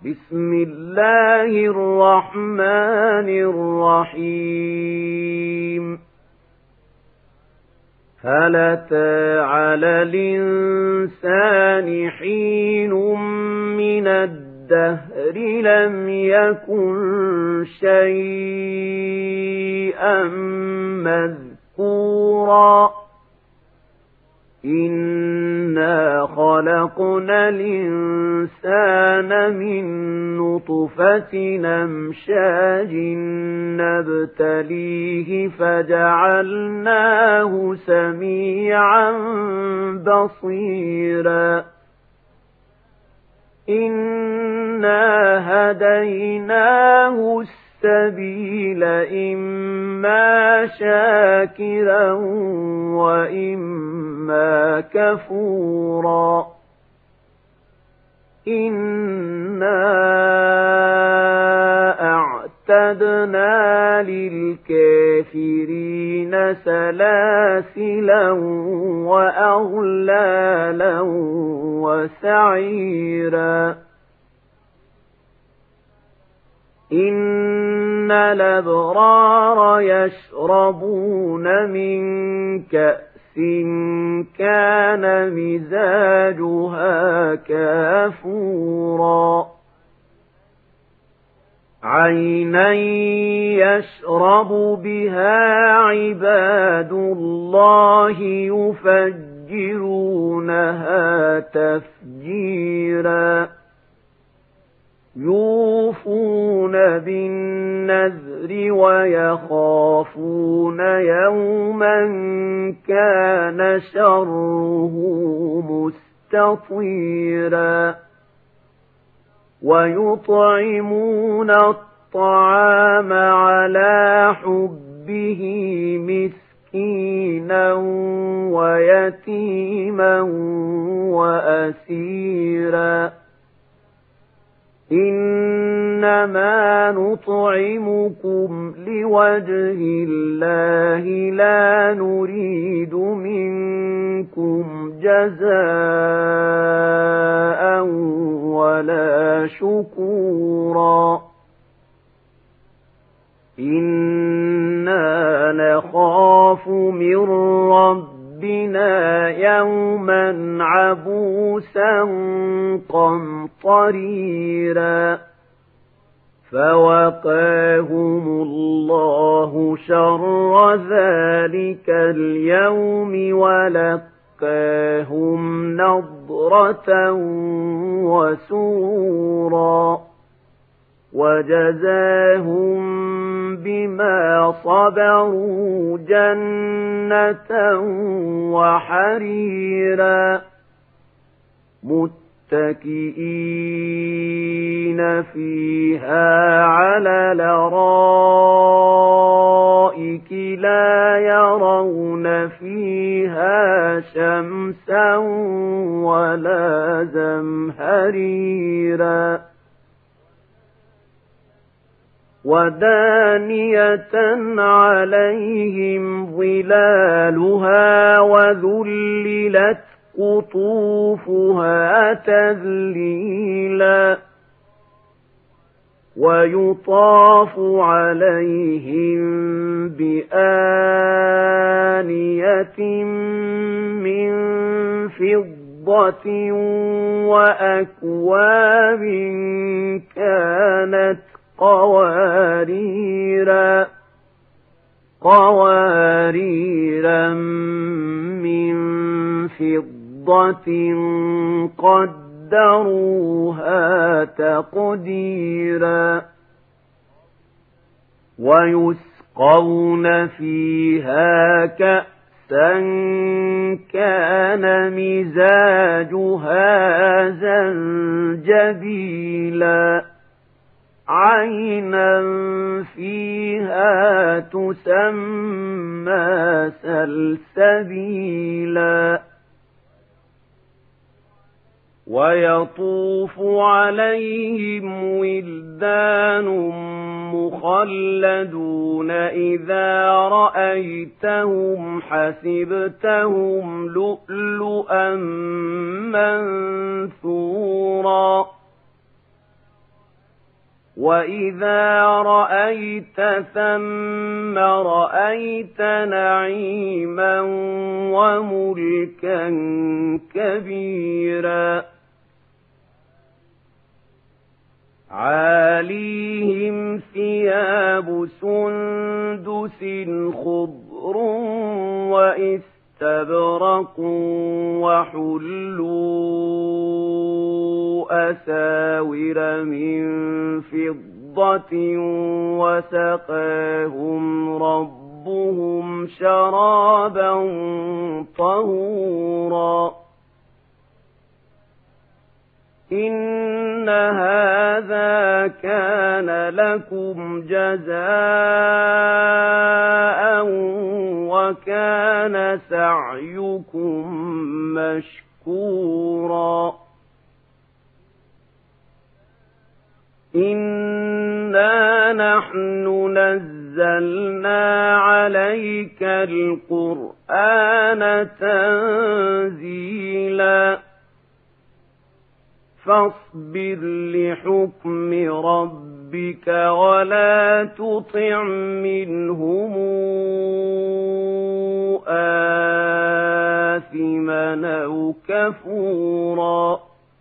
بسم الله الرحمن الرحيم هل أتى على الإنسان حين من الدهر لم يكن شيئا مذكورا إنا خلقنا الإنسان من نطفة أمشاج نبتليه فجعلناه سميعا بصيرا إنا هديناه السبيل إما شاكرا وإما كفورا إنا أعتدنا للكافرين سلاسلا وأغلالا وسعيرا إن الأبرار يشربون من كأس كان مزاجها كافورا عينا يشرب بها عباد الله يفجرونها تفجيرا يوفون بالنذر ويخافون يوما كان شره مستطيرا ويطعمون الطعام على حبه مسكينا ويتيما وأسيرا إنما نطعمكم لوجه الله لا نريد منكم جزاء ولا شكورا إنا نخاف من ربنا يوما عبوسا قمطريرا فوقاهم الله شر ذلك اليوم ولقاهم نضرة وسرورا وجزاهم بما صبروا جنة وحريرا متكئين فيها على الأرائك لا يرون فيها شمسا ولا زمهريرا ودانية عليهم ظلالها وذللت قطوفها تذليلا ويطاف عليهم بآنية من فضة وأكواب كانت قواريرا من فضة قدروها تقديرا ويسقون فيها كأسا كان مزاجها زنجبيلا عينا فيها تسمى سلسبيلا ويطوف عليهم ولدان مخلدون إذا رأيتهم حسبتهم لؤلؤا منثورا وَإِذَا رَأَيْتَ ثَمَّ رَأَيْتَ نَعِيمًا وَمُلْكًا كَبِيرًا عَالِيهِمْ ثِيَابُ سُندُسٍ خُضْرٌ وَإِسْتَبْرَقٌ وَحُلُّوا أَسَاوِرَ مِن فِضَّةٍ وَسَقَاهُمْ رَبُّهُمْ شَرَابًا طَهُورًا إِنَّ هَذَا كَانَ لَكُمْ جَزَاءً وَكَانَ سَعْيُكُمْ مَشْكُورًا إِنَّا نَحْنُ نَزَّلْنَا عَلَيْكَ الْقُرْآنَ تَنزِيلًا فاصبر لحكم ربك ولا تطع منهم آثما أو كفورا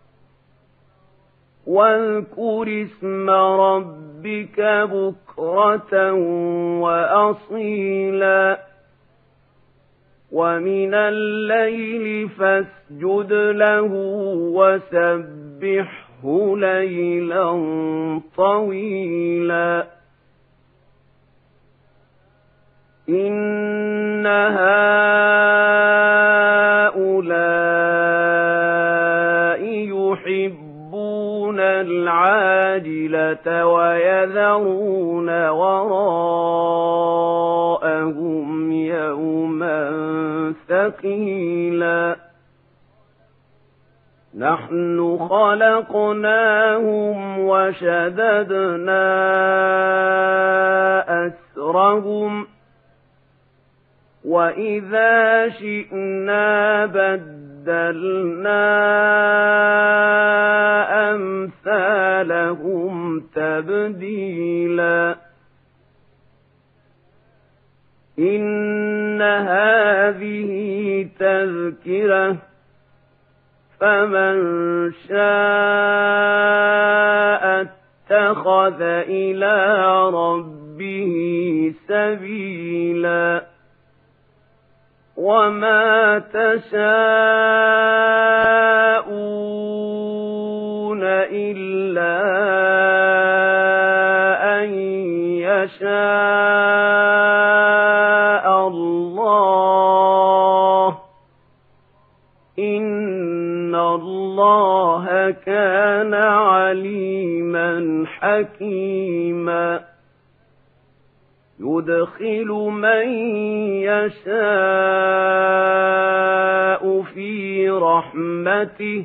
واذكر اسم ربك بكرة وأصيلا ومن الليل فاسجد له وسبحه ليلا طويلا إن هؤلاء يحبون العاجلة ويذرون وراءهم يوما ثقيلا نحن خلقناهم وشددنا أسرهم وإذا شئنا بدلنا أمثالهم تبديلا إن هذه تذكرة فمن شاء اتخذ إلى ربه سبيلا وما تشاءون إلا أن يشاء الله إن الله كان عليما حكيما يدخل من يشاء في رحمته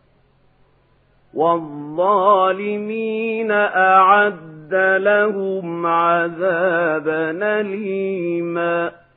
والظالمين أعد لهم عذابا أليما